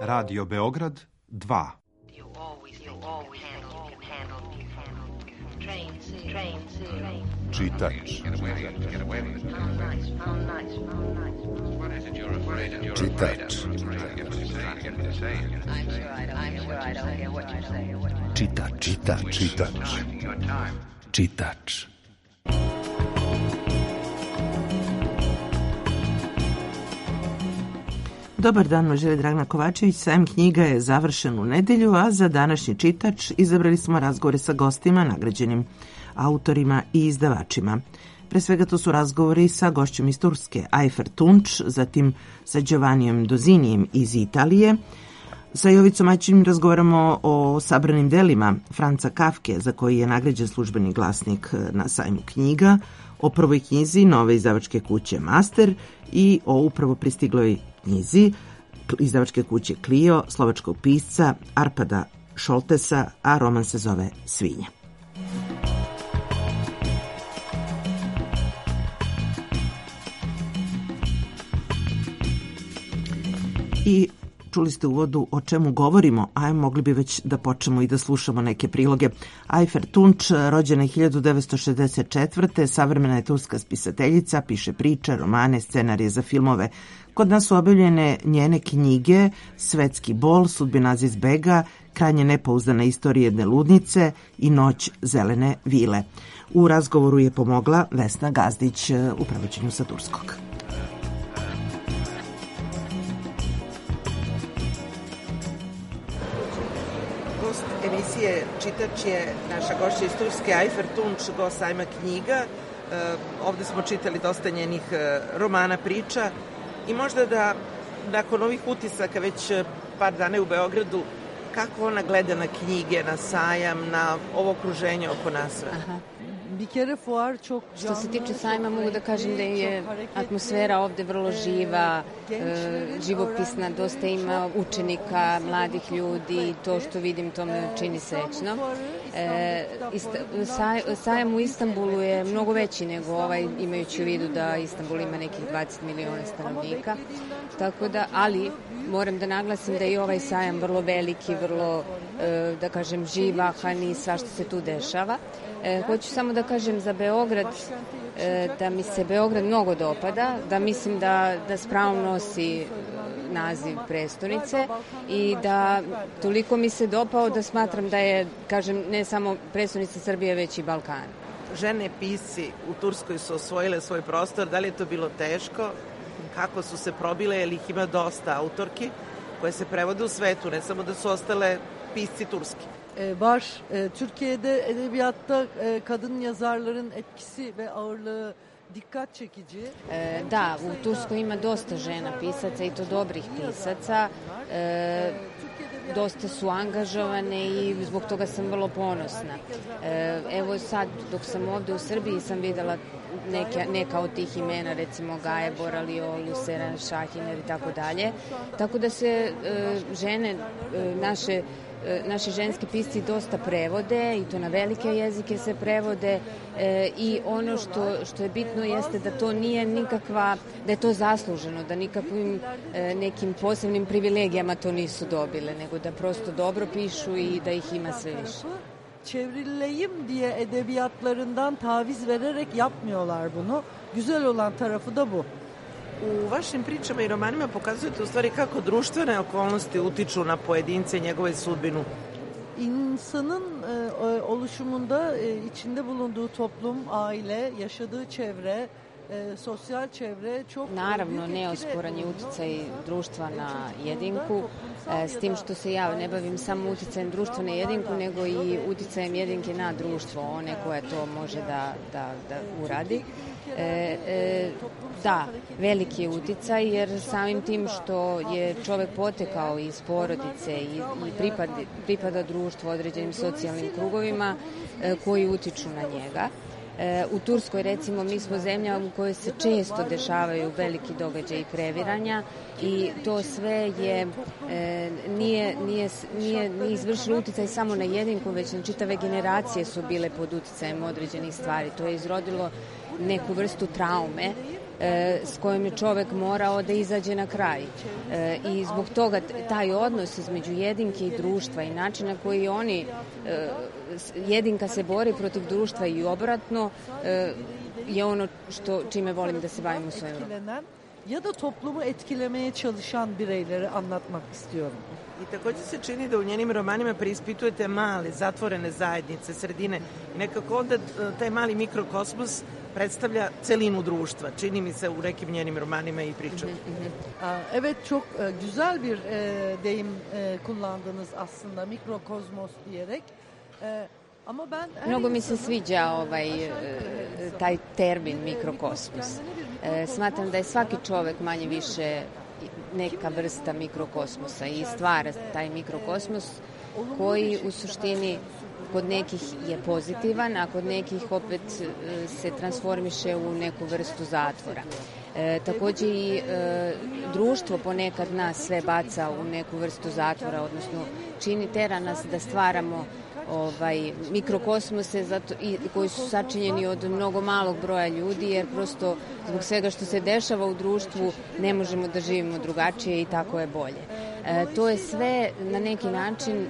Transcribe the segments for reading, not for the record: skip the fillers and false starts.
Radio Beograd 2. Čitač. Čitač. Dobar dan, vas želi Dragana Kovačević. Sajam knjiga je završen u nedelju, a za današnji čitač izabrali smo razgovore sa gostima, nagrađenim autorima i izdavačima. Pre svega to su razgovori sa gošćom iz Turske, Ajfer Tunç, zatim sa Giovannijem Dozinijem iz Italije. Sa Jovicom Ajčinim razgovaramo o sabranim delima Franca Kafke, za koji je nagrađen Službeni glasnik na sajmu knjiga, o prvoj knjizi nove izdavačke kuće Master i o upravo pristigloj knjizi izdavačke kuće Clio, slovačkog pisca Arpada Šoltesa, a roman se zove Svinja. I čuli ste u uvodu o čemu govorimo, a mogli bi već da počnemo i da slušamo neke priloge. Ajfer Tunç, rođena je 1964. Savremena je turska spisateljica, piše priče, romane, scenarije za filmove. Kod nas su objavljene njene knjige Svetski bol, Sudbina Aziz Bega, Krajnje nepouzdana istorija jedne ludnice i Noć zelene vile. U razgovoru je pomogla Vesna Gazdić u prevođenju sa turskog. Emisije Čitač je naša gošća iz Turske, Ajfer Tunç, gost sajma knjiga. Ovde smo čitali dosta njenih romana, priča i možda da nakon ovih utisaka već par dana u Beogradu, kako ona gleda na knjige, na sajam, na ovo okruženje oko nas? Što se tiče sajma, mogu da kažem da je atmosfera ovde vrlo živa, živopisna, dosta ima učenika, mladih ljudi, to što vidim to me čini srećno. Sajam u Istanbulu je mnogo veći nego ovaj, imajući u vidu da Istanbul ima nekih 20 miliona stanovnika, tako da, ali moram da naglasim da je i ovaj sajam vrlo veliki, vrlo, da kažem, živahan i svašta se tu dešava. Hoću samo da kažem za Beograd da mi se Beograd mnogo dopada, da mislim da s pravom nosi naziv prestonice i da toliko mi se dopao da smatram da je, kažem, ne samo prestonica Srbije, već i Balkana. Žene pisci u Turskoj su osvojile svoj prostor, da li je to bilo teško? Kako su se probile, jer ih ima dosta autorki koje se prevode u svetu, ne samo da su ostale pisci turski. Var. Türkiye'de edebiyatta kadın yazarların etkisi ve ağırlığı dikkat çekici. Da, u Turskoj ima dosta žena pisaca i to dobrih pisaca. Dosta su angažovane i zbog toga sam vrlo ponosna. Evo sad, dok sam ovde u Srbiji, sam videla neka od tih imena, recimo Gaje Boraliolu, Seren Šahiner i tako dalje. Tako da se žene, naši ženski pisci dosta prevode i to na velike jezike se prevode i ono što je bitno jeste da to nije nikakva, da je to zasluženo, da nikakvim nekim posebnim privilegijama to nisu dobile, nego da prosto dobro pišu i da ih ima sve više. Çevrileyim diye edebiyatlarından taviz vererek yapmıyorlar bunu. Güzel olan tarafı da bu. U vašim pričama i romanima pokazujete u stvari kako društvene okolnosti utiču na pojedince i njegove sudbinu. İnsanın oluşumunda içinde bulunduğu toplum, aile, yaşadığı çevre, sosyal čevre çok... Naravno, neosporan je uticaj društva na jedinku, s tim što se ja ne bavim samo uticajem društva na jedinku, nego i uticajem jedinke na društvo, one koje to može da uradi. Da, veliki je uticaj, jer samim tim što je čovek potekao iz porodice i pripada društvu određenim socijalnim krugovima koji utiču na njega. U Turskoj, recimo, mi smo zemlja u kojoj se često dešavaju veliki događaji i previranja i to sve je nije izvršilo uticaj samo na jedinku, već na čitave generacije su bile pod uticajem određenih stvari. To je izrodilo neku vrstu traume s kojom je čovek morao da izađe na kraj. I zbog toga taj odnos između jedinke i društva i način na koji oni, jedinka se bori protiv društva i obratno, je ono čime volim da se bavim u svojoj romanima. Ya da toplumu etkilemeye çalışan bireyleri anlatmak istiyorum. I takođe se čini da u njenim romanima preispitujete male, zatvorene zajednice, sredine. I nekako onda taj mali mikrokosmos predstavlja celinu društva. Čini mi se u nekim njenim romanima i pričama. Evet, çok güzel bir deyim kullandınız aslında, mikrokozmos diyerek. Ama ben Mnogo mi se sviđa taj termin mikrokosmos. Smatram da je svaki čovek manje više neka vrsta mikrokosmosa i stvara taj mikrokosmos koji u suštini kod nekih je pozitivan, a kod nekih opet se transformiše u neku vrstu zatvora. Takođe i društvo ponekad nas sve baca u neku vrstu zatvora, odnosno tera nas da stvaramo mikrokosmose koji su sačinjeni od mnogo malog broja ljudi, jer prosto zbog svega što se dešava u društvu ne možemo da živimo drugačije i tako je bolje. To je sve na neki način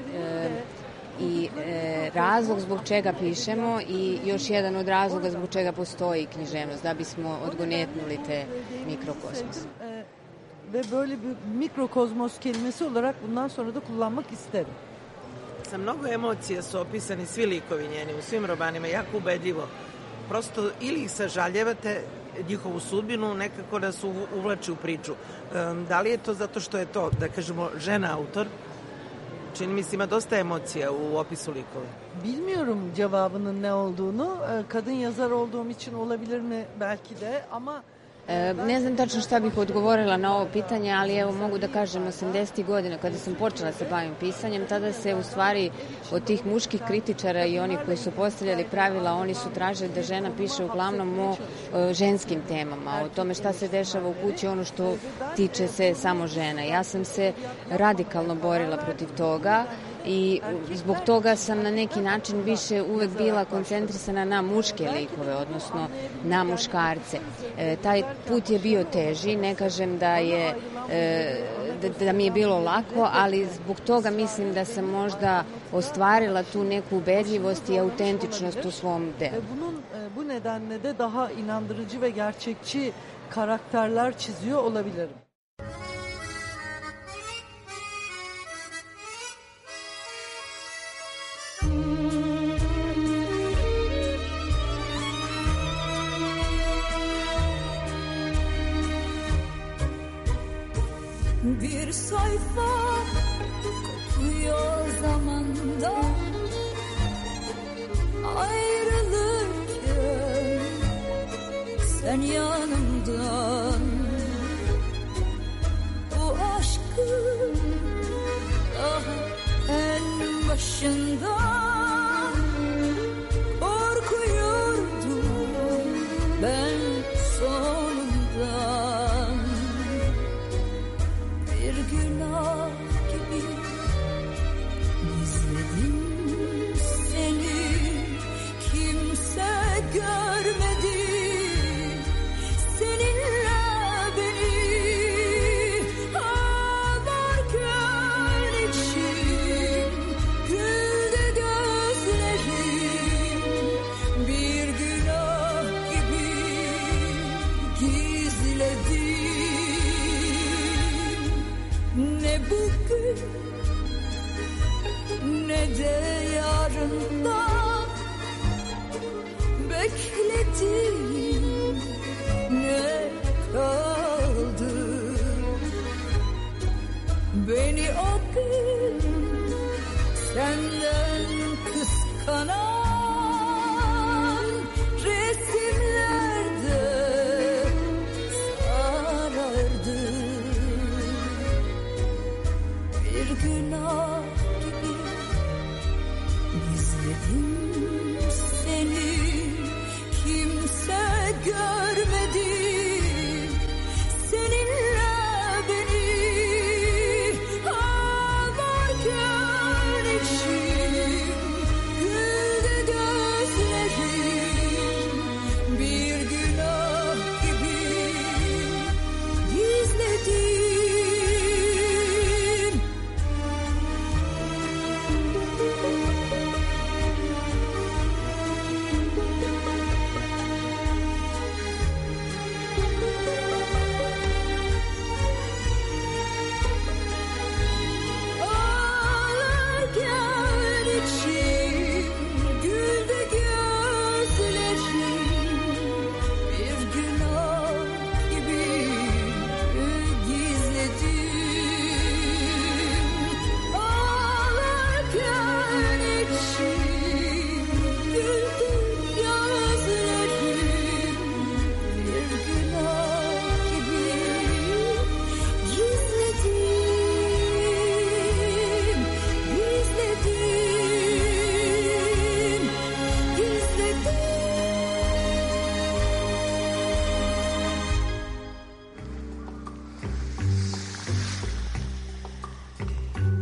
i razlog zbog čega pišemo i još jedan od razloga zbog čega postoji književnost, da bismo odgonetnuli te mikrokosmose. Ve böyle bir mikrokozmos kelimesi olarak bundan sonra da kullanmak isterim. Sa mnogo emocija su opisani svi likovi njeni u svim romanima, jako ubedljivo. Prosto ili ih sažaljevate, njihovu sudbinu, nekako da se uvlači u priču. Da li je to zato što je to, da kažemo, žena autor? Čini mi se ima dosta emocija u opisu likova. Bilmiyorum cevabının ne olduğunu. Kadın yazar olduğum için olabilir mi belki de, ama Ne znam tačno šta bih odgovorila na ovo pitanje, ali evo mogu da kažem 80. godina kada sam počela se bavim pisanjem, tada se u stvari od tih muških kritičara i onih koji su postavljali pravila, oni su tražili da žena piše uglavnom o ženskim temama, o tome šta se dešava u kući, ono što tiče se samo žena. Ja sam se radikalno borila protiv toga i zbog toga sam na neki način više uvek bila koncentrisana na muške likove, odnosno na muškarce. Taj put je bio teži, ne kažem da mi je bilo lako, ali zbog toga mislim da sam možda ostvarila tu neku ubedljivost i autentičnost u svom delu. Bu nedenle de daha inandırıcı ve gerçekçi karakterler çiziyor olabilirim. Bir sayfa kopuyor zamanda, ayrılırken sen yanımdan. Bu aşkın daha en başından korkuyordum ben sonundan. Bir günah gibi izledim seni, kimse görmedi seninle beni. Ağlarken içim güldü gözlerim, bir günah gibi gizledim. Ne bugün ne de yarından bekledim, ne kaldı beni o gün senden kıskanan resimlerde sarardı. Bir günah gibi izledim seni, kimse görmedi seninle beni. Ağlarken içim güldü gözlerim, bir günah gibi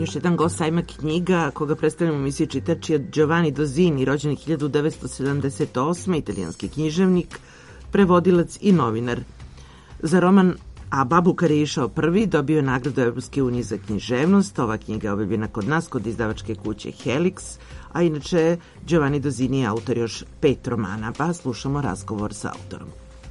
Još jedan gost sajma knjiga koga predstavljamo u emisiji Čitač je Giovanni Dosini, rođen 1978. italijanski književnik, prevodilac i novinar. Za roman A Babukar je išao prvi dobio je nagradu Evropske unije za književnost. Ova knjiga je objavljena kod nas, kod izdavačke kuće Helix, a inače Giovanni Dosini je autor još 5 romana, pa slušamo razgovor sa autorom.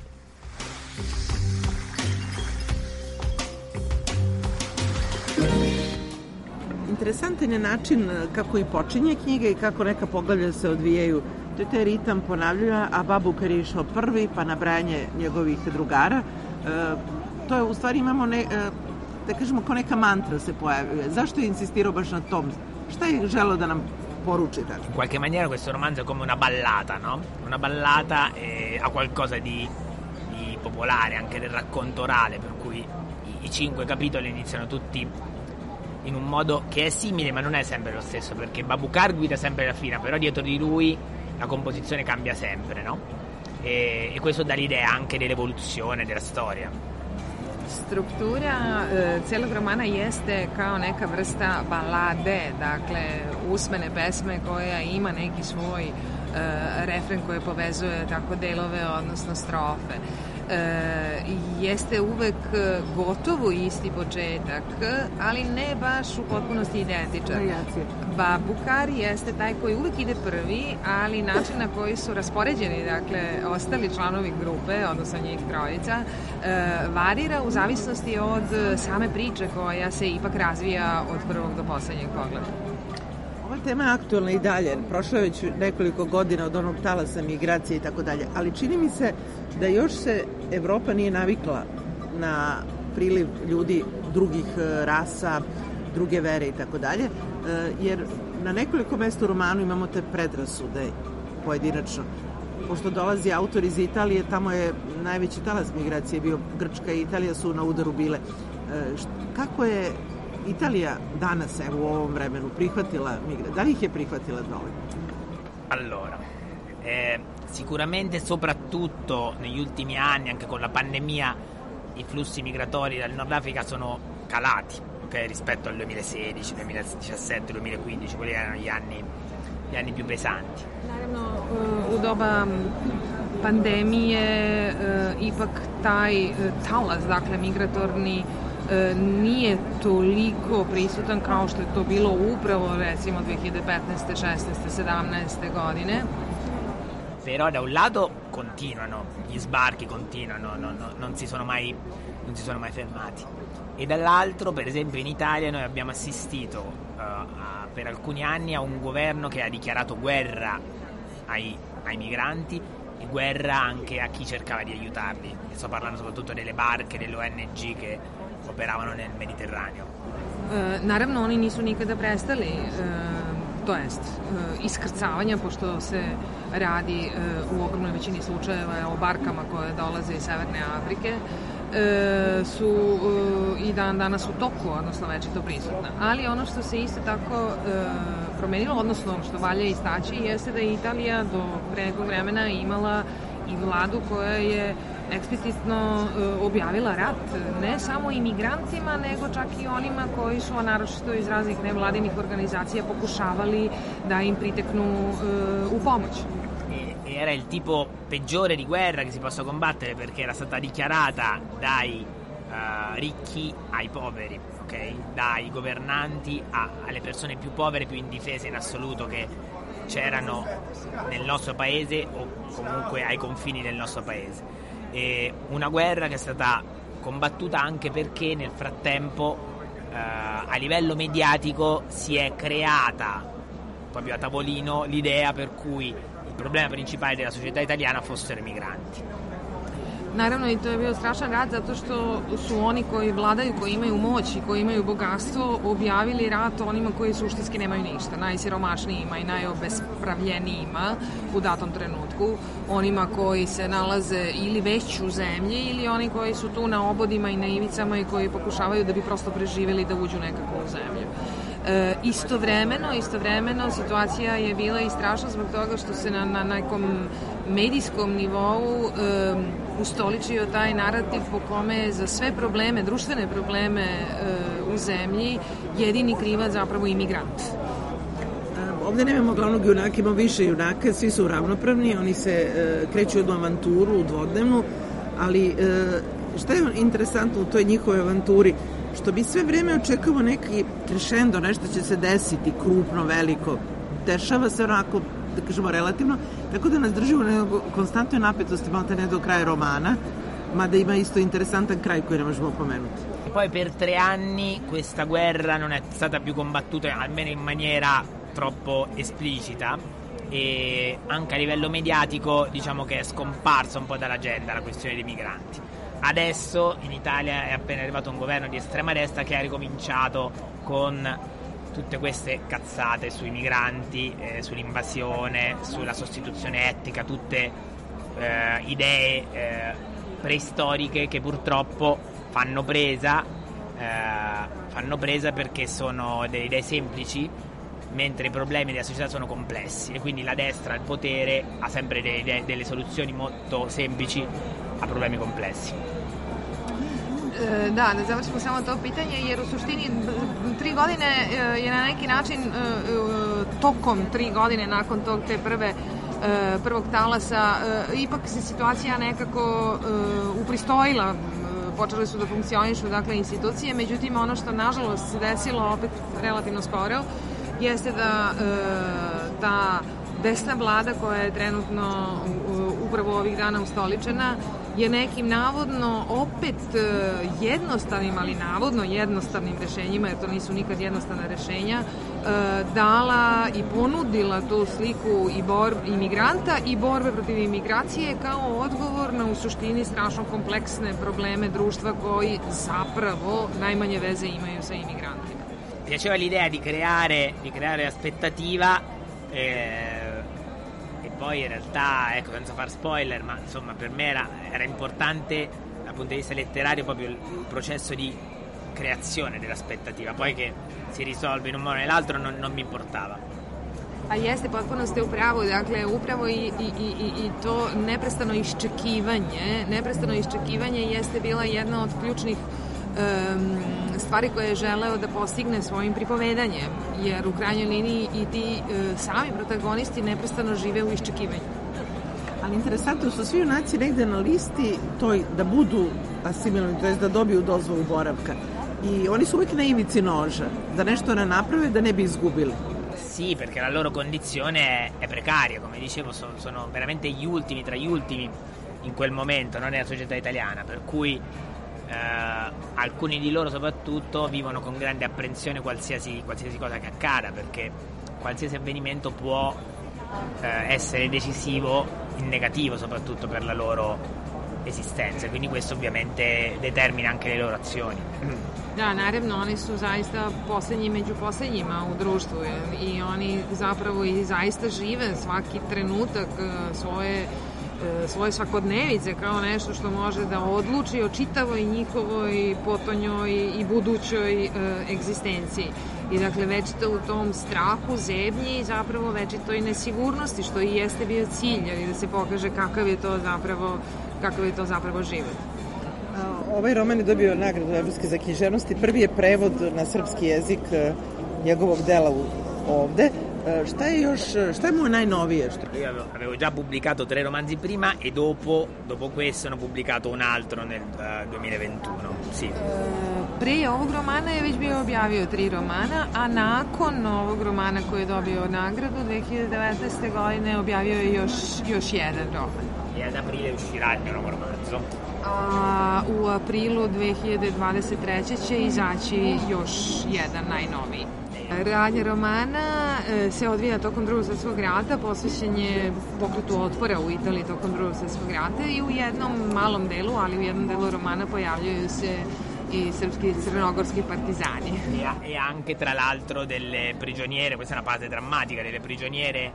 Interesantan je način kako i počinje knjiga i kako neka poglavlja se odvijaju. To je taj ritam ponavljanja, a Babukar je išao prvi, pa nabrajanje njegovih drugara. To je, u stvari imamo, da kažemo, kao neka mantra se pojavljuje. Zašto je insistirao baš na tom? Šta je želeo da nam poruči? In qualche maniera questo romanzo è come una ballata, no? Una ballata ha qualcosa di popolare, anche del racconto orale, per cui i 5 capitoli iniziano tutti in un modo che è simile ma non è sempre lo stesso, perché Babukar guida sempre la fila, però dietro di lui la composizione cambia sempre, no? E questo dà l'idea anche dell'evoluzione della storia. Struktura cijelog romana jeste kao neka vrsta balade, dakle usmene pesme koja ima neki svoj refren koji povezuje tako delove, odnosno strofe. Jeste uvek gotovo isti početak, ali ne baš u potpunosti identičan. Babukar jeste taj koji uvek ide prvi, ali način na koji su raspoređeni, dakle, ostali članovi grupe, odnosno njih trojica, varira u zavisnosti od same priče koja se ipak razvija od prvog do poslednjeg pogleda. Ova tema je aktualna i dalje. Prošlo je već nekoliko godina od onog talasa migracije i tako dalje, ali čini mi se da još se Evropa nije navikla na priliv ljudi drugih rasa, druge vere i tako dalje, jer na nekoliko mesta u romanu imamo te predrasude pojedinačno. Pošto dolazi autor iz Italije, tamo je najveći talas migracije bio, Grčka i Italija su na udaru bile. Kako je Italija danas, evo u ovom vremenu, prihvatila migracije? Da li ih je prihvatila dovoljno? Allora, sicuramente soprattutto negli ultimi anni, anche con la pandemia, i flussi migratori dal Nord Africa sono calati, okay, rispetto al 2016, 2017, 2015, quelli erano gli anni più pesanti. Naravno, u doba pandemije ipak taj talas, dakle migratorni, nije toliko prisutan kao što je to bilo upravo recimo 2015. 16. 17. godine. Però da un lato continuano, gli sbarchi continuano, non si sono mai fermati. E dall'altro, per esempio in Italia noi abbiamo assistito per alcuni anni a un governo che ha dichiarato guerra ai migranti e guerra anche a chi cercava di aiutarli. Sto parlando soprattutto delle barche, delle ONG che operavano nel Mediterraneo. Naravno, oni nisu nikada prestali, to jest iskrcavanja, pošto se radi u ogromnoj većini slučajeva o barkama koje dolaze iz Severne Afrike, su i dan danas u toku, odnosno već je to prisutna. Ali ono što se isto tako promenilo, odnosno što valja istaći, jeste da je Italija do pre nekog vremena imala i vladu koja je eksplicitno objavila rat ne samo imigrantima, nego čak i onima koji su, a naročito iz raznih nevladinih organizacija, pokušavali da im priteknu u pomoć. Era il tipo peggiore di guerra che si possa combattere, perché era stata dichiarata dai ricchi ai poveri, okay? Dai governanti alle persone più povere, più indifese in assoluto che c'erano nel nostro paese o comunque ai confini del nostro paese. E una guerra che è stata combattuta anche perché nel frattempo a livello mediatico si è creata proprio a tavolino l'idea per cui il problema principale della società italiana fossero i migranti. Naravno, i to je bio strašan rat zato što su oni koji vladaju, koji imaju moć i koji imaju bogatstvo, objavili rat onima koji suštinski nemaju ništa, najsiromašnijima i najobespravljenijima u datom trenutku, onima koji se nalaze ili već u zemlji ili oni koji su tu na obodima i na ivicama i koji pokušavaju da bi prosto preživjeli da uđu nekako u zemlju. Istovremeno situacija je bila i strašna zbog toga što se na nekom medijskom nivou ustoličio taj narativ po kome za sve probleme, društvene probleme u zemlji jedini krivac zapravo imigrant. Ovde nemamo glavnog junaka, imamo više junaka, svi su ravnopravni, oni se kreću u jednu avanturu, u dvodnevnu, ali šta je interesantno u toj njihovoj avanturi? Što bi sve vreme očekavao neki crescendo, nešto će se desiti krupno, veliko. Dešava se onako, da kažemo, relativno, tako da nas drži u konstantnoj napetosti, malo ne do kraja romana, mada ima isto interesantan kraj koji ne možemo pomenuti. Poi per 3 anni questa guerra non è stata più combattuta, almeno in maniera troppo esplicita, e anche a livello mediatico diciamo che è scomparsa un po' dall'agenda la questione dei migranti. Adesso in Italia è appena arrivato un governo di estrema destra che ha ricominciato con tutte queste cazzate sui migranti, sull'invasione, sulla sostituzione etnica, tutte idee preistoriche che purtroppo fanno presa perché sono delle idee semplici, mentre i problemi della società sono complessi, e quindi la destra al potere ha sempre delle soluzioni molto semplici a problemi complessi. Da završimo samo to pitanje, jer u suštini 3 godine je na neki način tokom 3 godine nakon te prvog talasa ipak se situacija nekako upristojila, počele su da funkcionišu dakle institucije, međutim ono što nažalost se desilo opet relativno skoro jeste da ta desna vlada koja je trenutno upravo ovih dana ustoličena je nekim navodno opet jednostavnim, ali navodno jednostavnim rešenjima, jer to nisu nikad jednostavna rešenja, dala i ponudila tu sliku i migranta i borbe protiv imigracije kao odgovor na u suštini strašno kompleksne probleme društva koji zapravo najmanje veze imaju sa imigrantima. Piaceva l'idea di creare aspettativa e poi in realtà, ecco, senza far spoiler, ma insomma per me era importante dal punto di vista letterario proprio il processo di creazione dell'aspettativa, poi che si risolve in un modo o nell'altro non mi importava. A jeste, potpuno ste u pravu, dakle upravo i to neprestano iščekivanje jeste bila jedna od ključnih stvari koje je želeo da postigne svojim pripovedanjem, jer u krajnjoj liniji i ti sami protagonisti neprestano žive u iščekivanju. Ali interesantno su svi junaci negde na listi toj da budu asimilovani, to je da dobiju dozvolu boravka. I oni su uvijek na ivici noža, da nešto ne naprave, da ne bi izgubili. Sì, perché la loro condizione è precaria, come dicevo, sono veramente gli ultimi, tra gli ultimi in quel momento, non nella società italiana, per cui alcuni di loro soprattutto vivono con grande apprensione qualsiasi cosa che accada, perché qualsiasi avvenimento può essere decisivo in negativo soprattutto per la loro esistenza, quindi questo ovviamente determina anche le loro azioni. Da, naravno, oni su zaista poslednji među poslednjima u društvu i oni zapravo i zaista žive svaki trenutak svoje svakodnevice kao nešto što može da odluči o čitavoj njihovoj potonjoj i budućoj egzistenciji. I dakle, večito u tom strahu, zebnji i zapravo večitoj nesigurnosti, što i jeste bio cilj, ali da se pokaže kakav je to zapravo život. Ovaj roman je dobio nagradu Evropske za književnost i prvi je prevod na srpski jezik njegovog dela ovde. Šta je mu najnovije? Io avevo già pubblicato 3 romanzi prima e dopo questo ne ho pubblicato un altro nel 2021. Sì. Pre ovog romana je već bio objavio 3 romana, a nakon ovog romana koji je dobio nagradu 2019. godine objavio je još jedan roman. E ad aprile uscirà il mio nuovo romanzo. A u aprilu 2023. će izaći još jedan najnoviji. Radnja romana se odvija tokom Drugog svjetskog rata, posvećen je pokretu otpora u Italiji tokom Drugog svjetskog rata i u jednom malom delu, ali u jednom delu romana pojavljaju se i srpski i crnogorski partizani. E anche tra l'altro delle prigioniere, questa è una parte drammatica, delle prigioniere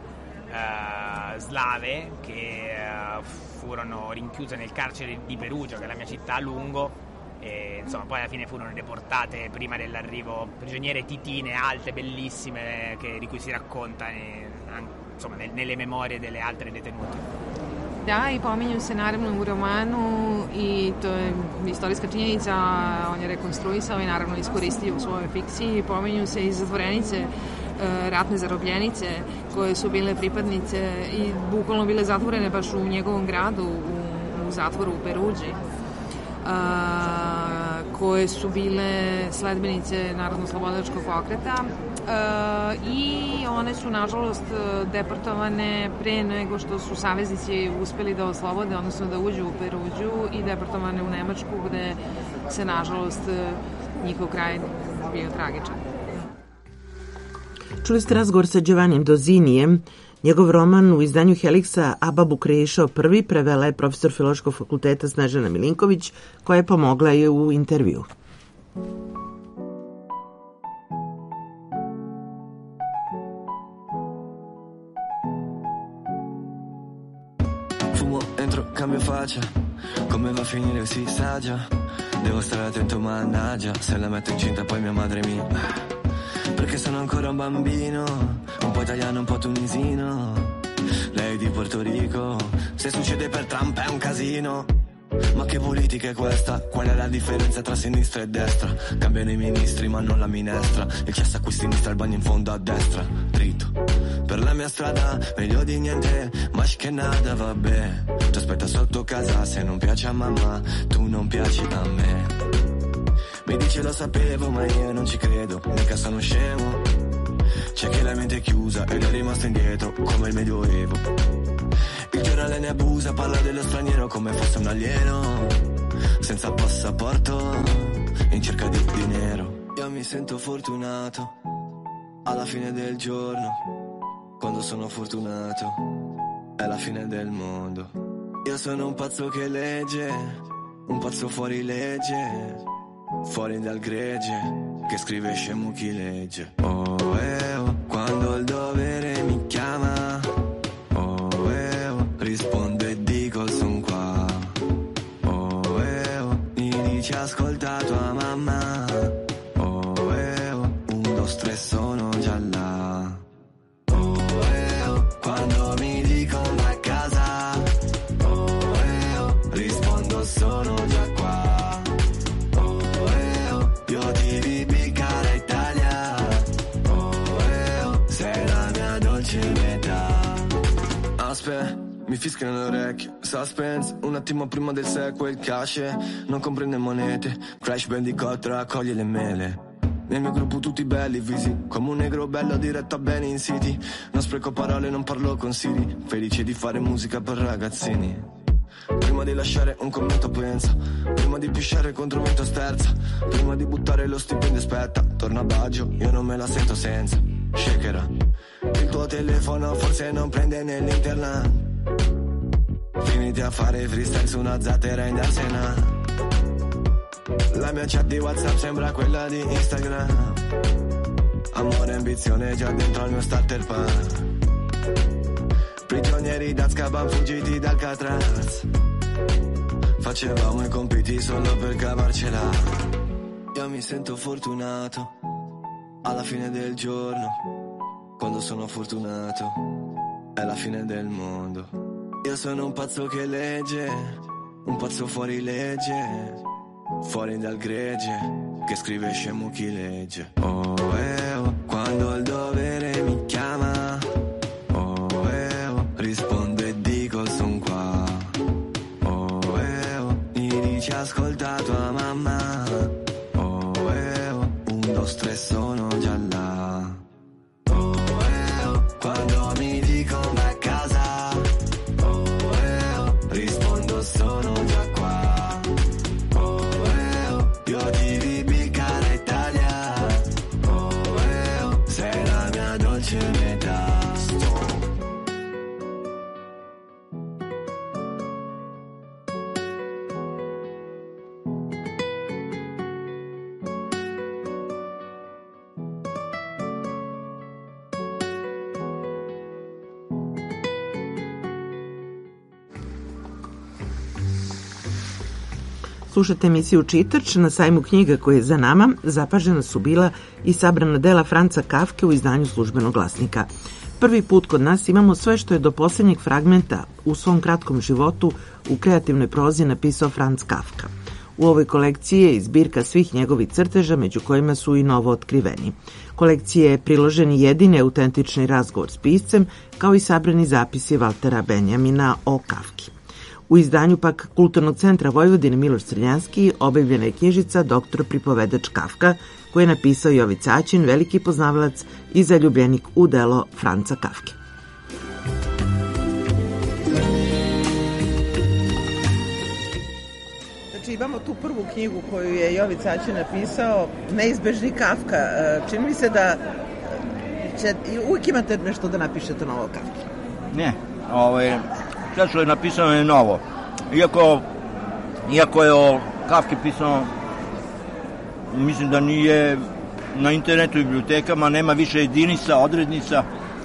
slave che furono rinchiuse nel carcere di Perugia, che è la mia città, a lungo, E, insomma, poi alla fine furono deportate prima dell'arrivo prigioniere titine alte, bellissime, di cui si racconta insomma, nelle memorie delle altre detenute. Da, i pominju se naravno u romanu i to je istorijska činjenica, on je rekonstruisao i naravno iskoristio u svojoj fikciji. Pominju se i zatvorenice, ratne zarobljenice koje su bile pripadnice i bukvalno bile zatvorene baš u njegovom gradu, u zatvoru u Peruđi, koje su bile sledbenice Narodno-slobodilačkog pokreta i one su nažalost deportovane pre nego što su saveznici uspeli da oslobode, odnosno da uđu u Peruđu, i deportovane u Nemačku, gde se nažalost njihov kraj bio tragičan. Čuli ste razgovor sa Giovannim Dozinijem. Njegov roman u izdanju Helixa Ababu Krešao prvi prevela je profesor Filološkog fakulteta Snežana Milinković, koja je pomogla i u intervju. Fumo, entro, cambio faccia, come va a finire si sa già. Devo stare attento, mannaggia, se la metto incinta poi mia madre mi... Perché sono ancora un bambino, un po' italiano, un po' tunisino. Lei di Porto Rico, se succede per Trump è un casino. Ma che politica è questa? Qual è la differenza tra sinistra e destra? Cambiano i ministri ma non la minestra. Il cesso a qui sinistra, il bagno in fondo a destra. Dritto per la mia strada, meglio di niente, ma che nada, vabbè. Ti aspetta sotto casa, se non piace a mamma, tu non piaci a me. Mi dice lo sapevo ma io non ci credo, mica sono scemo. C'è chi la mente è chiusa ed è rimasto indietro come il medioevo. Il giornale ne abusa, parla dello straniero come fosse un alieno, senza passaporto, in cerca di dinero. Io mi sento fortunato, alla fine del giorno, quando sono fortunato, è la fine del mondo. Io sono un pazzo che legge, un pazzo fuori legge, fuori dal gregge, che scrive scemo chi legge. Oh, quando il dovere mi chiama, oh, rispondo e dico son qua. Oh, mi dice ascolta tua mamma. Oh, 1, 2, 3 sono già là. Oh, quando mi dicono a casa, oh, rispondo sono già qua. Io ti vivi cara Italia, oh, sei la mia dolce metà. Aspetta, mi fischiano le orecchie, suspense, un attimo prima del sequel, il cash non comprende monete, Crash Bandicoot raccoglie le mele. Nel mio gruppo tutti belli, visi come un negro bello diretto a bene in city. Non spreco parole, non parlo con Siri, felice di fare musica per ragazzini. Prima di lasciare un commento pensa, prima di pisciare contro vento sterza, prima di buttare lo stipendio aspetta, torna a Baggio, io non me la sento senza. Shakera, il tuo telefono forse non prende nell'internet. Finiti a fare freestyle su una zattera in Darsena. La mia chat di WhatsApp sembra quella di Instagram. Amore e ambizione già dentro al mio starter pack. Prigionieri d'Azkaban fuggiti dal Alcatraz. Facevamo i compiti solo per cavarcela. Io mi sento fortunato, alla fine del giorno, quando sono fortunato, è la fine del mondo. Io sono un pazzo che legge, un pazzo fuori legge, fuori dal gregge, che scrive scemo chi legge. Oh, quando il dovere mi chiama, rispondo e dico son qua. Oh, mi dice ascolta tua mamma. Oh, 1, 2, 3 sono già là. Oh, quando mi dicono a casa, oh, rispondo sono già qua. Oh, io ti vivi cara Italia, oh, Slušate emisiju Čitač. Na sajmu knjiga koje je za nama zapažena su bila i sabrana dela Franca Kafke u izdanju Službenog glasnika. Prvi put kod nas imamo sve što je do posljednjeg fragmenta u svom kratkom životu u kreativnoj prozi napisao Franz Kafka. U ovoj kolekciji je zbirka svih njegovih crteža, među kojima su i novo otkriveni. Kolekcije je priložen jedini autentični razgovor s piscem, kao i sabrani zapisi Valtera Benjamina o Kafki. U izdanju pak Kulturnog centra Vojvodine Miloš Crnjanski objavljena je knjižica Doktor pripovedač Kafka, koju je napisao Jovica Aćin, veliki poznavalac i zaljubljenik u delo Franca Kafke. Znači, imamo tu prvu knjigu koju je Jovica Aćin napisao, Neizbežni Kafka. Čini mi se da uvijek imate nešto da napišete novo Kafki. Ne, sve što je napisano je novo. Iako je o Kafki pisano, mislim da nije na internetu i bibliotekama, nema više jedinica, odrednica,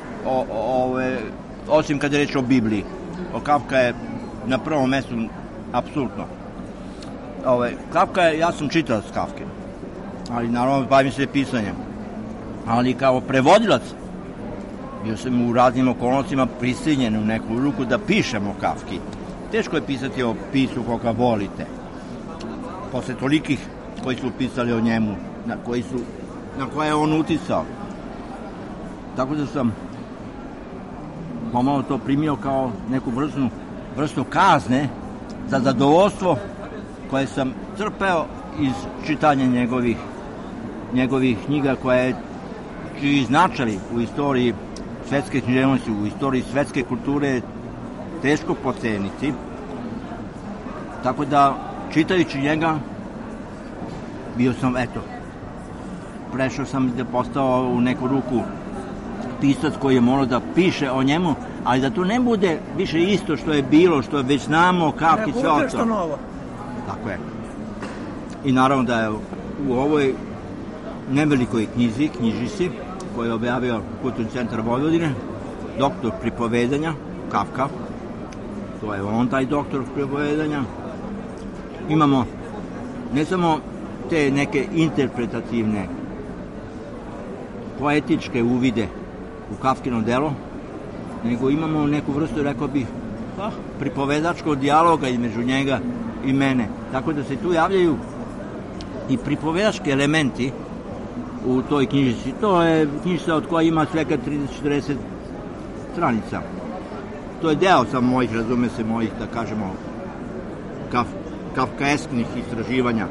osim kad je reč o Bibliji. Kafka je na prvom mestu, apsolutno. Kafka je, ja sam čitalac Kafke, ali naravno bavim se pisanjem. Ali kao prevodilac, bio sam u raznim okolnostima prisiljen u neku ruku da pišem o Kafki. Teško je pisati o pisu koga volite. Posle tolikih koji su pisali o njemu, na koje je on uticao. Tako da sam pomalo to primio kao neku vrstu kazne za zadovoljstvo koje sam crpeo iz čitanja njegovih knjiga, čiji značaj u istoriji svetske književnosti, u istoriji svetske kulture teško poceniti. Tako da, čitajući njega, bio sam, prešao sam da postao u neku ruku pisac koji je morao da piše o njemu, ali da to ne bude više isto što je bilo, što već znamo, Kafki, sve o to. Novo. Tako je. I naravno da je u ovoj nevelikoj knjižici koju je objavio Kulturni centar Vojvodine, Doktor pripovedanja Kafka, to je on taj doktor pripovedanja, imamo ne samo te neke interpretativne poetičke uvide u Kafkino delo, nego imamo neku vrstu, rekao bih, pripovedačkog dijaloga između njega i mene. Tako da se tu javljaju i pripovedački elementi u toj knjižici. To je knjižica od koja ima svega 30-40 stranica. To je deo samo mojih, razume se, da kažemo, kafkaesknih istraživanja.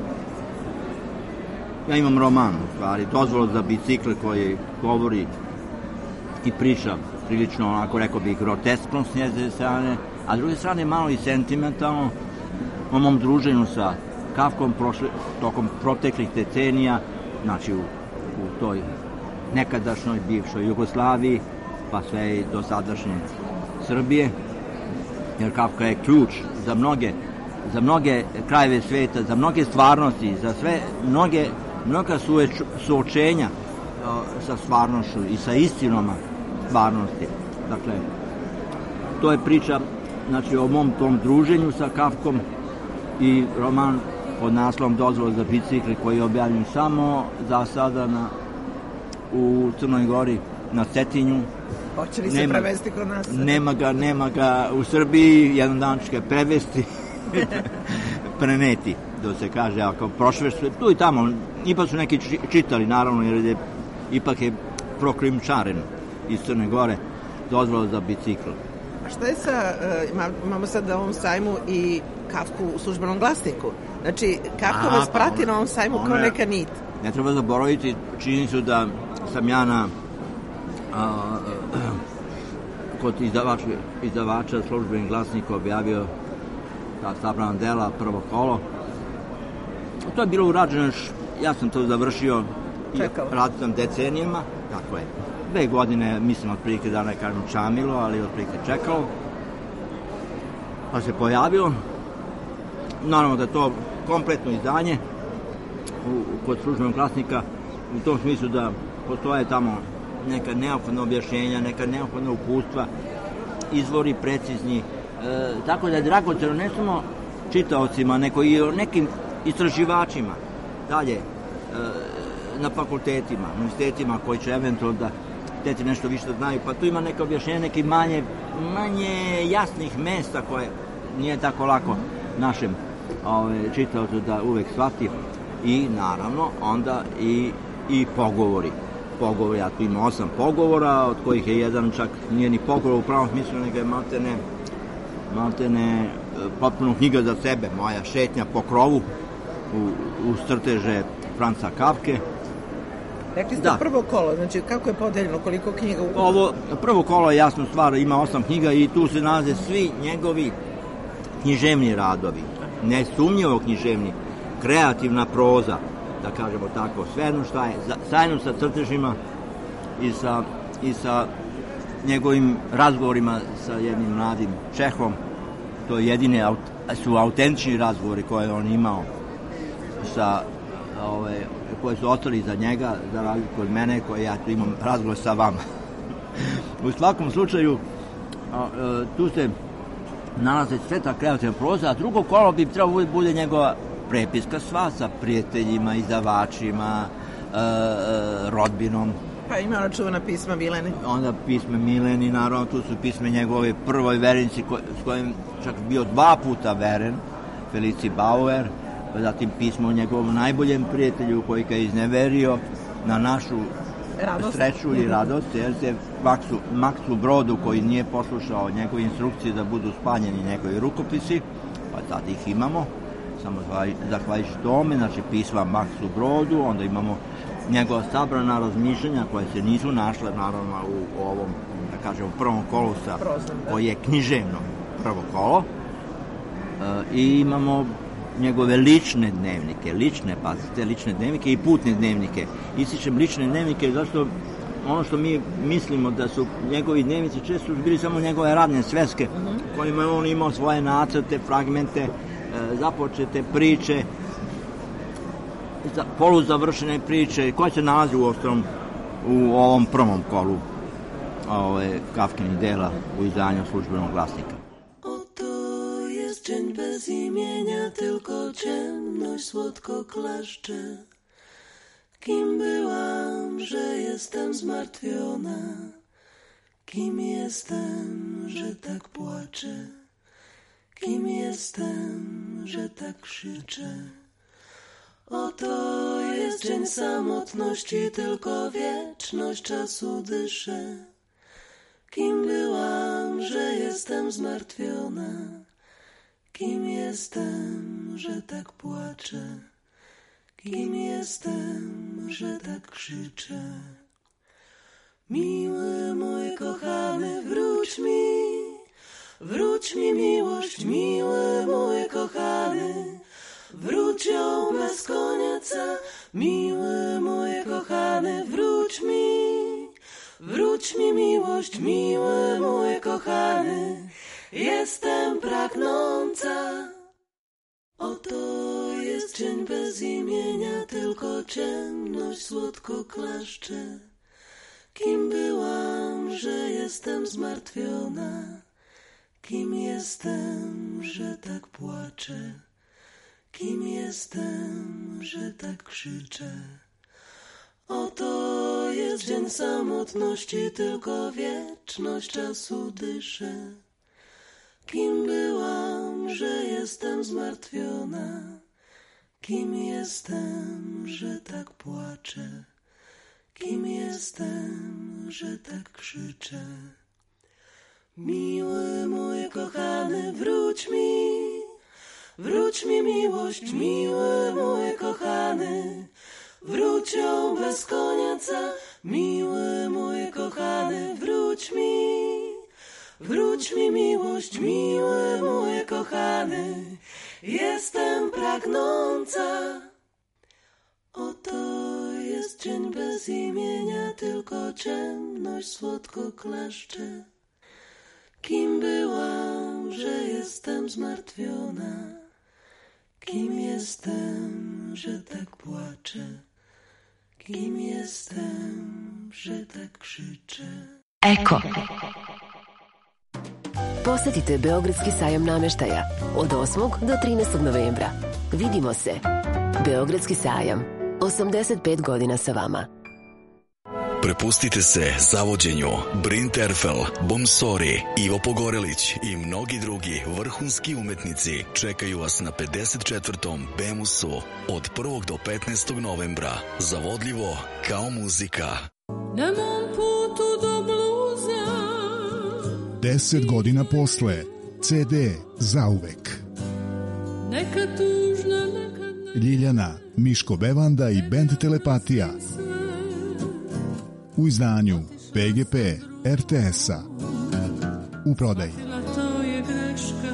Ja imam roman, u stvari, Dozvola za bicikle, koji govori i priča prilično, onako rekao bih, groteskno s njezine strane, a s druge strane malo i sentimentalno o mom druženju sa Kafkom tokom proteklih decenija, znači u toj nekadašnjoj bivšoj Jugoslaviji, pa sve i do sadašnje Srbije, jer Kafka je ključ za mnoge krajeve sveta, za mnoge stvarnosti, za sve mnoga suočenja sa stvarnošću i sa istinoma stvarnosti. Dakle, to je priča, znači, o mom tom druženju sa Kafkom i roman pod naslovom Dozvola za bicikle, koji je objavljen samo za sada u Crnoj Gori, na Cetinju. Hoće li se prevesti kod nas? Nema ga u Srbiji, jedan dan će ga prevesti, preneti, da se kaže, ako prošveš tu i tamo. Ipak su neki čitali, naravno, jer ipak je prokrijumčaren iz Crne Gore, Dozvola za bicikl. A šta je imamo sad na ovom sajmu i Kafku u Službenom glasniku. Znači, Kafka vas prati na ovom sajmu kao neka nit. Ne treba zaboraviti činjenicu da sam ja kod izdavača Službeni glasnik objavio ta sabrana dela, prvo kolo. To je bilo urađeno još, ja sam to završio i radio sam decenijama, tako je. 2 godine, mislim, otprilike da ne kažem čamilo, ali otprilike čekalo. Pa se pojavilo. Naravno da je to kompletno izdanje kod Službenog glasnika, u tom smislu da postoje tamo neka neophodna objašnjenja, neka neophodna uputstva, izvori precizni, tako da je dragoceno ne samo čitaocima, nego i o nekim istraživačima, dalje, na fakultetima, universitetima koji će eventualno da hteti nešto više da znaju, pa tu ima neke objašnjenje, neki manje jasnih mesta koje nije tako lako našem čitaocu da uvek shvati. I naravno onda i pogovori, a tu ima 8 pogovora, od kojih je jedan čak nije ni pogovor u pravom smislu, nego je maltene potpuno knjiga za sebe, moja šetnja po krovu u crteže Franca Kafke. Rekli ste prvo kolo, znači kako je podeljeno, koliko knjiga ukupno? Ovo prvo kolo je jasno stvar, ima 8 knjiga i tu se nalaze svi njegovi književni radovi, nesumnjivo književni, kreativna proza, da kažemo tako, sve jedno šta je, zajedno sa crtežima i sa njegovim razgovorima sa jednim mladim Čehom. To jedine su autentični razgovori koje je on imao koji su ostali za njega, za razliku od mene, koji ja tu imam razgovor sa vama. U svakom slučaju, tu se nalaze sve ta kreativna proza, a drugo kolo bi trebalo bude njegova prepiska sva sa prijateljima, izdavačima, rodbinom. Pa ima ona čuvena pisma Mileni. Onda pisme Mileni, naravno, tu su pisme njegove prvoj verenici, s kojim čak bio 2 puta veren, Felici Bauer, zatim pismo o njegovom najboljem prijatelju koji ga je izneverio na našu sreću i radost, jer se Maksu Brodu, koji nije poslušao njegove instrukcije da budu spaljeni njegovi rukopisi, pa sad ih imamo, samo zahvaljujući tome, znači pisma Maksu Brodu, onda imamo njegova sabrana razmišljanja koje se nisu našle naravno u ovom, da kažemo, prvom kolu koji je književno prvo kolo, i imamo njegove lične dnevnike, lične dnevnike i putne dnevnike. Ističem lične dnevnike zašto ono što mi mislimo da su njegovi dnevnici često su bili samo njegove radne sveske, kojima je on imao svoje nacrte, fragmente, započete priče, poluzavršene priče, koje se nalazi u ovom prvom kolu Kafkinih dela u izdanju Službenog glasnika. Oto jest dzień bez imienia, tylko ciemność słodko klaszcze. Kim byłam, że jestem zmartwiona? Kim jestem, że tak płaczę? Kim jestem, że tak krzyczę? Oto jest dzień samotności, tylko wieczność czasu dyszę. Kim byłam, że jestem zmartwiona? Kim jestem, że tak płaczę? Kim jestem, że tak krzyczę? Miły mój kochany, wróć mi miłość, miły mój kochany, wróć ją bez końca, miły mój kochany, wróć mi miłość, miły mój kochany, jestem pragnąca. Oto jest dzień bez imienia, tylko ciemność słodko klaszcze. Kim byłam, że jestem zmartwiona? Kim jestem, że tak płaczę? Kim jestem, że tak krzyczę? Oto jest dzień samotności, tylko wieczność czasu dyszę. Kim byłam, że jestem zmartwiona? Kim jestem, że tak płaczę? Kim jestem, że tak krzyczę? Miły mój kochany, wróć mi miłość, miły mój kochany, wróć ją bez końca, miły mój kochany, wróć mi miłość, miły mój kochany, jestem pragnąca. Oto jest dzień bez imienia, tylko ciemność słodko klaszcze. Kim byłam, że jestem zmartwiona? Kim jestem, że tak płaczę? Kim jestem, że tak krzyczę? Eko. Posetite Beogradski sajam namještaja od 8. do 13. novembra. Vidimo se Beogradski sajam. 85 godina sa vama. Prepustite se zavođenju Bryn Terfel, Bomsori, Ivo Pogorelić i mnogi drugi vrhunski umetnici čekaju vas na 54. Bemusu od 1. do 15. novembra. Zavodljivo kao muzika. Na mom putu do bluza 10 godina posle CD zauvek. neka tužna, neka Ljiljana, Miško Bevanda i bend Telepatija u izdanju PGP RTS-a u prodaji. to je greška.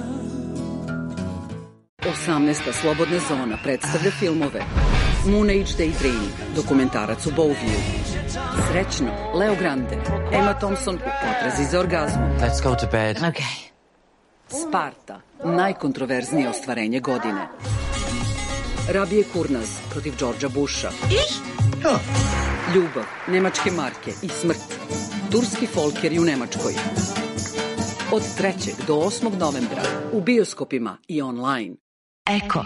18. slobodna zona predstavlja filmove Moon Age Daydream, dokumentarac u Bowview, Srećno, Leo Grande, Emma Thompson u potrazi za orgazmom. Let's go to bed. Okay. Sparta, najkontroverznije ostvarenje godine. Rabije Kurnaz protiv Đorđa Busha. Ljubav, nemačke marke i smrt. Turski folkeri u Nemačkoj. Od 3. do 8. novembra u bioskopima i online. Eko.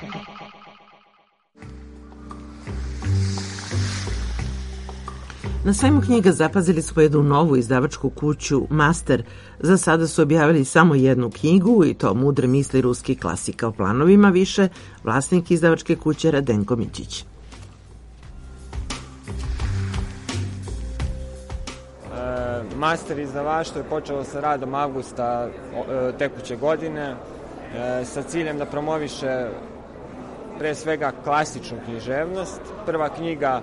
Na sajmu knjiga zapazili smo jednu novu izdavačku kuću Master. Za sada su objavili samo jednu knjigu i to Mudre misli ruskih klasika. O planovima više vlasnik izdavačke kuće Radenko Mićić. Master izdavaštvo je počelo sa radom avgusta tekuće godine sa ciljem da promoviše pre svega klasičnu književnost. Prva knjiga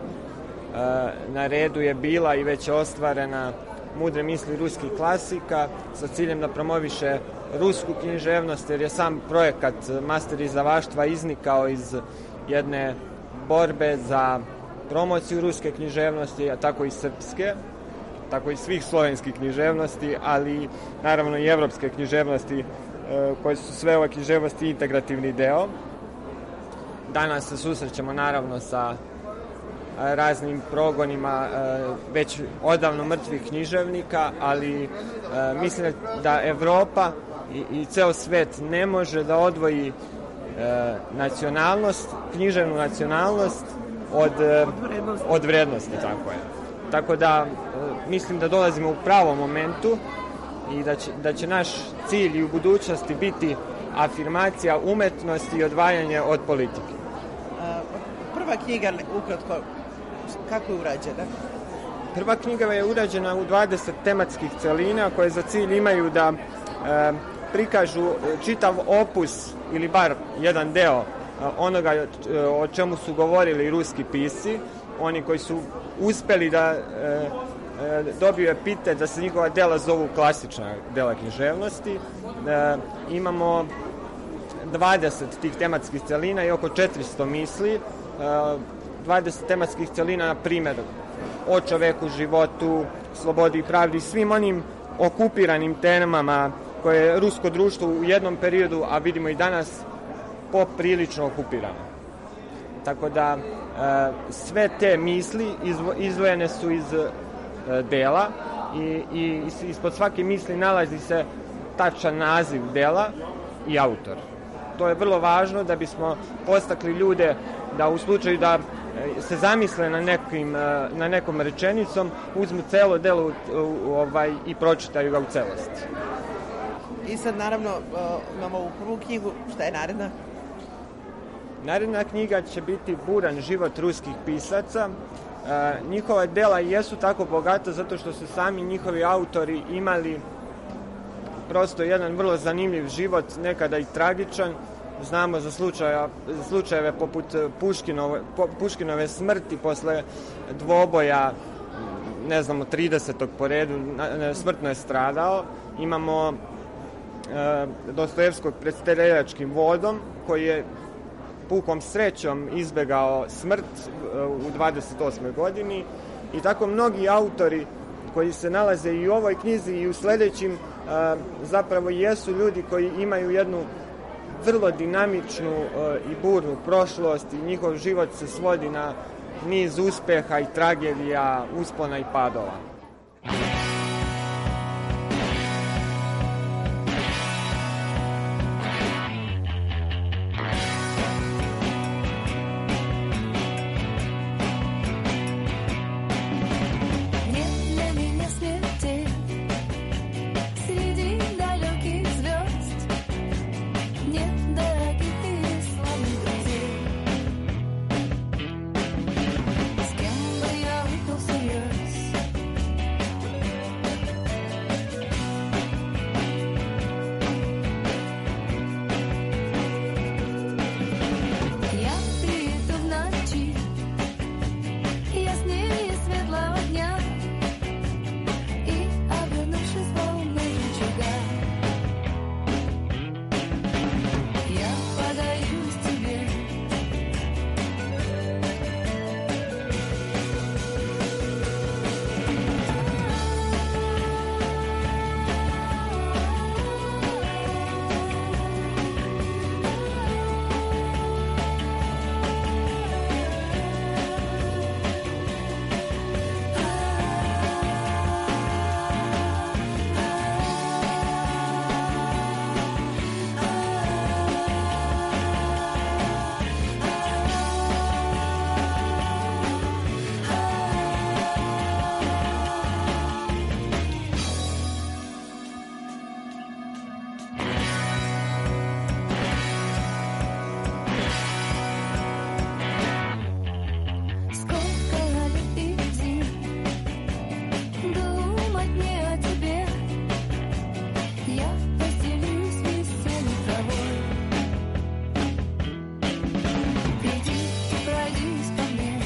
na redu je bila i već je ostvarena Mudre misli ruskih klasika sa ciljem da promoviše rusku književnost, jer je sam projekat Master izdavaštva iznikao iz jedne borbe za promociju ruske književnosti, a tako i srpske, tako i svih slovenskih književnosti, ali naravno i evropske književnosti, koje su sve ove književnosti integrativni deo. Danas se susrećemo naravno sa raznim progonima već odavno mrtvih književnika, ali mislim da Evropa i ceo svet ne može da odvoji nacionalnost, književnu nacionalnost od vrednosti, tako je. Tako da mislim da dolazimo u pravom momentu i da će naš cilj i u budućnosti biti afirmacija umetnosti i odvajanje od politike. Prva knjiga, ukratko, kako je urađena? Prva knjiga je urađena u 20 tematskih celina koje za cilj imaju da prikažu čitav opus ili bar jedan deo onoga o čemu su govorili ruski pisci, oni koji su uspeli da dobiju epitet da se njihova dela zovu klasična dela književnosti. Imamo 20 tih tematskih celina i oko 400 misli. 20 tematskih celina, na primjer, o čoveku, životu, slobodi i pravdi, svim onim okupiranim temama koje je rusko društvo u jednom periodu, a vidimo i danas, poprilično okupirano. Tako da sve te misli izdvojene su iz dela i ispod svake misli nalazi se tačan naziv dela i autor. To je vrlo važno da bismo postakli ljude da u slučaju da se zamisle na nekom rečenicom, uzmu celo delo i pročitaju ga u celosti. I sad naravno imamo ovu prvu knjigu, šta je naredna? Naredna knjiga će biti Buran život ruskih pisaca. Njihova dela jesu tako bogata zato što su sami njihovi autori imali prosto jedan vrlo zanimljiv život, nekada i tragičan. Znamo za slučajeve poput Puškinove smrti posle dvoboja, ne znamo, 30. po redu, smrtno je stradao. Imamo Dostojevskog pred streljačkim vodom, koji je pukom srećom izbegao smrt u 28. godini. I tako mnogi autori koji se nalaze i u ovoj knjizi i u sledećim zapravo jesu ljudi koji imaju jednu vrlo dinamičnu i burnu prošlost i njihov život se svodi na niz uspeha i tragedija, uspona i padova. думать не о тебе. Я постелюсь весенней травой. Приди и пройдись по мне.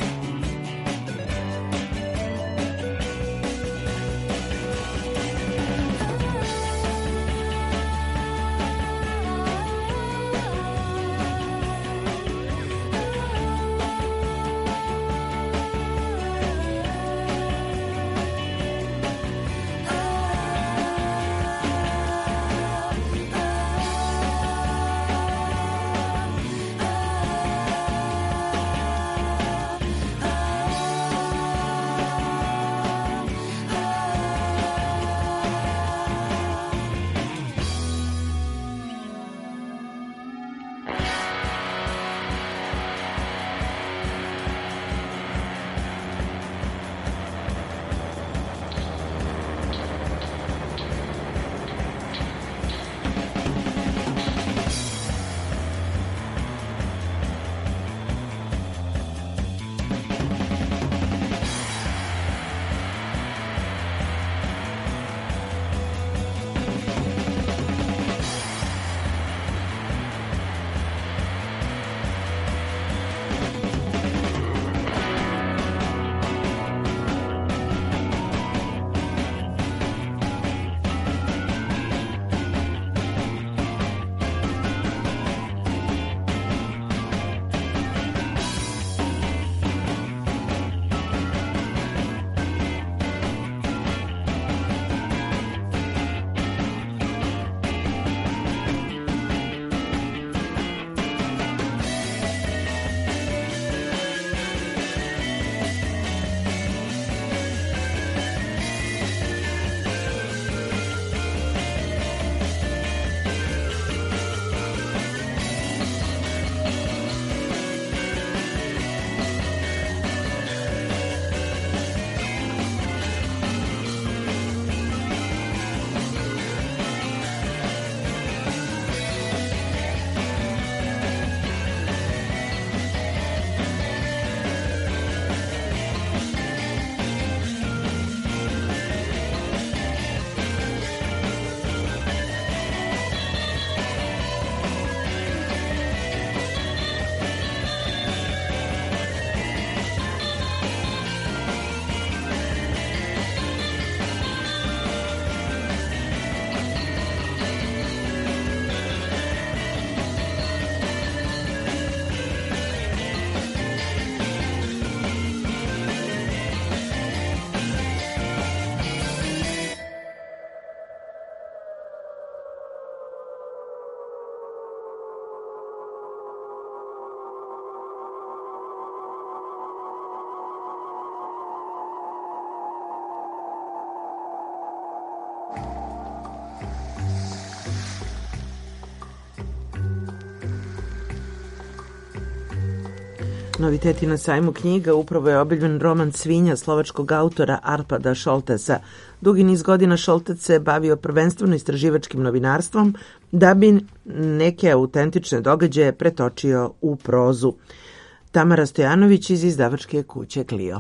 Noviteti na sajmu knjiga upravo je objavljen roman Svinja slovačkog autora Arpada Šoltesa. Dugi niz godina Šoltes se bavio prvenstveno istraživačkim novinarstvom da bi neke autentične događaje pretočio u prozu. Tamara Stojanović iz izdavačke kuće Clio.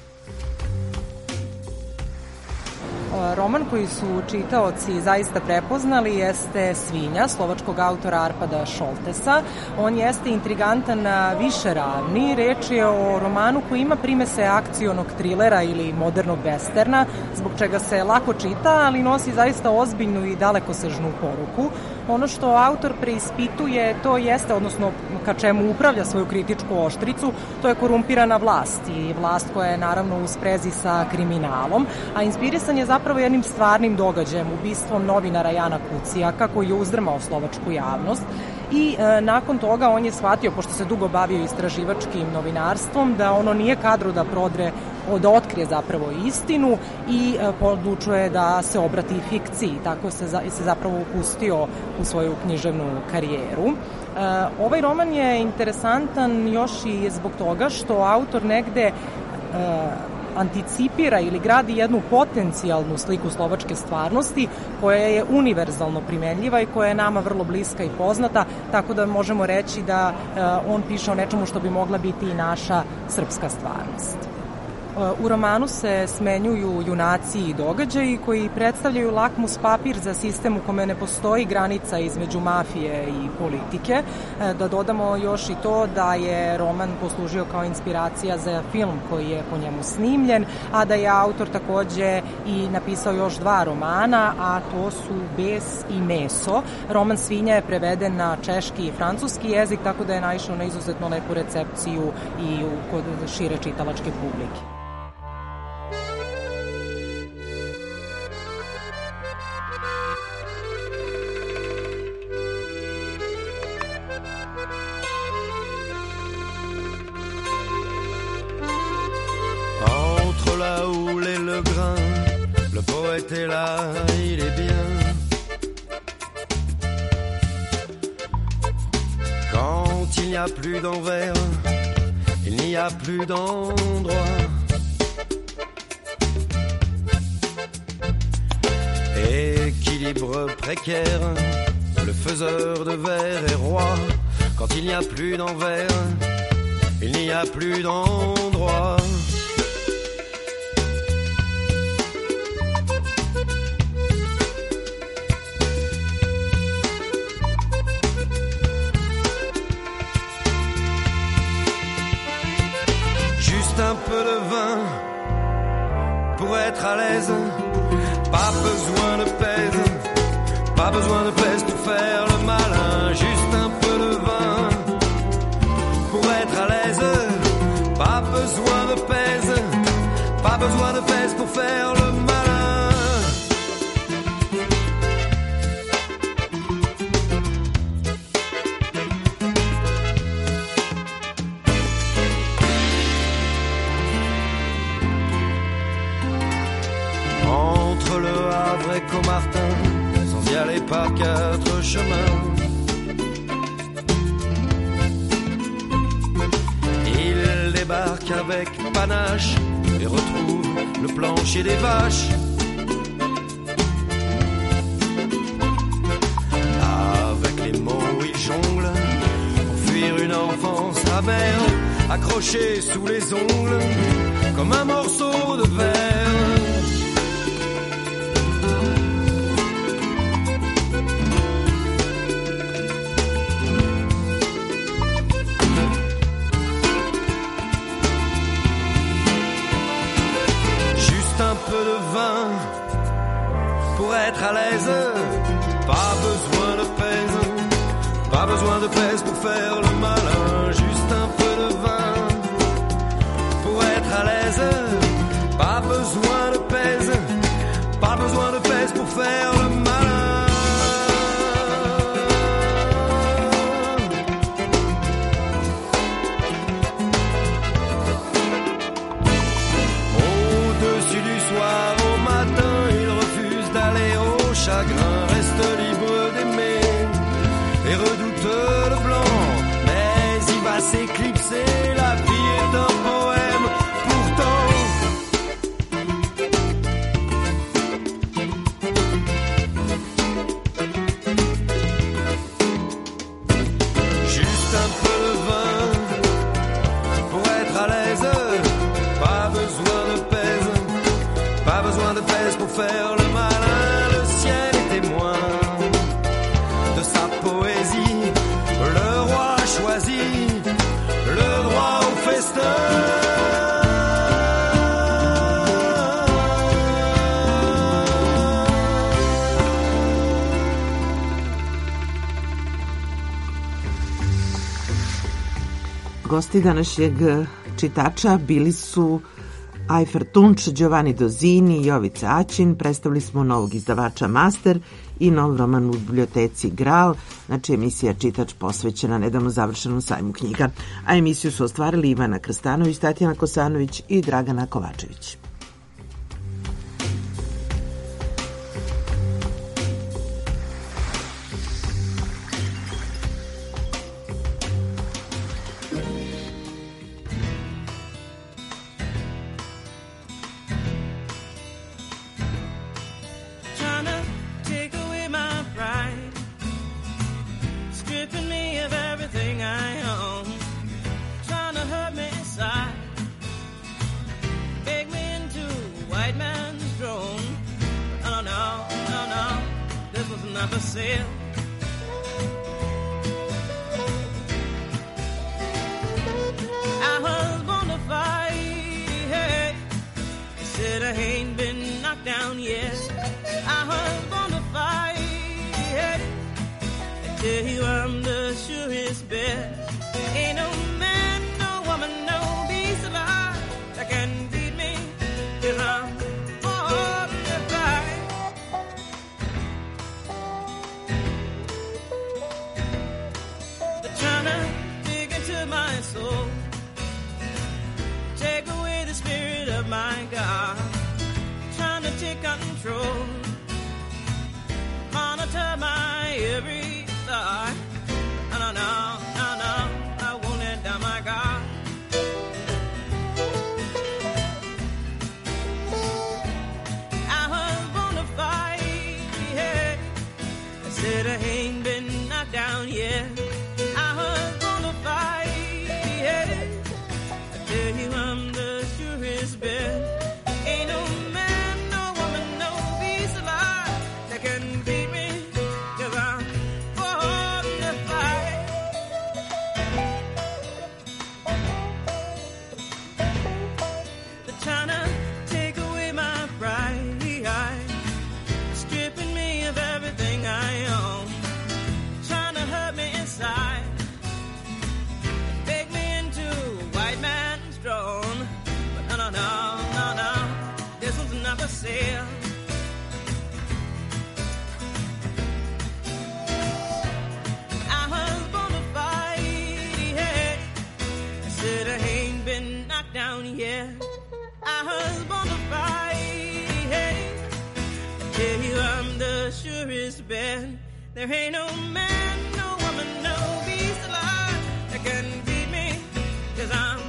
Roman koji su čitaoci zaista prepoznali jeste Svinja slovačkog autora Arpada Šoltesa. On jeste intrigantan na više ravni. Reč je o romanu koji ima primese akcionog trilera ili modernog westerna, zbog čega se lako čita, ali nosi zaista ozbiljnu i dalekosežnu poruku. Ono što autor preispituje, to jeste, odnosno ka čemu upravlja svoju kritičku oštricu, to je korumpirana vlast i vlast koja je naravno u sprezi sa kriminalom, a inspirisan je zapravo jednim stvarnim događajem, ubistvom novinara Jana Kucijaka koji je uzdrmao slovačku javnost i nakon toga on je shvatio, pošto se dugo bavio istraživačkim novinarstvom, da ono nije kadro da da otkrije zapravo istinu i odlučuje da se obrati fikciji, tako se zapravo upustio u svoju književnu karijeru. Ovaj roman je interesantan još i zbog toga što autor negde anticipira ili gradi jednu potencijalnu sliku slovačke stvarnosti koja je univerzalno primenljiva i koja je nama vrlo bliska i poznata, tako da možemo reći da on piše o nečemu što bi mogla biti i naša srpska stvarnost. U romanu se smenjuju junaci i događaji koji predstavljaju lakmus papir za sistem u kome ne postoji granica između mafije i politike. Da dodamo još i to da je roman poslužio kao inspiracija za film koji je po njemu snimljen, a da je autor takođe i napisao još 2 romana, a to su Bes i Meso. Roman Svinja je preveden na češki i francuski jezik, tako da je naišao na izuzetno lepu recepciju i kod šire čitalačke publike. Entre la houle et le grain, le poète est là, il est bien. Quand il n'y a plus d'envers, il n'y a plus d'endroit. Équilibre précaire, le faiseur de vers est roi. Quand il n'y a plus d'envers, il n'y a plus d'endroit. Un peu de vin pour être à l'aise, pas besoin de pèse, pas besoin de pèse pour faire le malin. Juste un peu de vin pour être à l'aise, pas besoin de pèse, pas besoin de pèse pour faire le malin. Martin, sans y aller par 4 chemins. Il débarque avec panache et retrouve le plancher des vaches. Avec les mots il jongle pour fuir une enfance amère, accroché sous les ongles comme un morceau de verre. Pour être à l'aise, pas besoin de pèse, pas besoin de pèse pour faire le malin. Juste un peu de vin pour être à l'aise, pas besoin de pèse, pas besoin de pèse pour faire le malin. Au-dessus du soir, au matin, il refuse d'aller au chagrin, reste libre d'aimer et redoute le blanc. Mais il va s'éclipser, la vie est un poème pourtant. Juste un peu de vin pour être à l'aise, pas besoin de pèse, pas besoin de pèse pour faire le malin. Le ciel est témoin de sa poésie. Le roi choisit le droit au festin. Gosti današnjeg čitača bili su Ajfer Tunč, Giovanni Dozini i Jovica Aćin. Predstavili smo novog izdavača Master i nov roman u biblioteci Graal, znači emisija Čitač posvećena nedavno završenom sajmu knjiga. A emisiju su ostvarili Ivana Krstanović, Tatjana Kosanović i Dragana Kovačević. Trying to hurt me inside. not for sale. I was born to fight. Hey. He said I ain't been knocked down yet. I was born to fight. Hey. I tell you I'm the surest bet. Ain't no man, no woman, no beast alive that can beat me, 'cause I'm born to fight. They're trying to dig into my soul, take away the spirit of my God, trying to take control, monitor my every thought. No, no, no, no, I won't let down my guard. I was born to fight, yeah. I said I ain't been knocked down yet. I was born to fight, yeah. I tell you I'm the surest bet. Ain't no man, no woman, no beast alive that can beat me, 'cause I'm born to fight. They're trying to take away my pride, stripping me of everything I own, trying to hurt me inside, make me into a white man's throne. But no, no, no, no, no, this one's not for sale. I was born to fight, yeah. I said I ain't been knocked down yet. I was born to fight, yeah. I tell you I'm the surest bet. There ain't no man, no woman, no beast alive that can beat me, 'cause I'm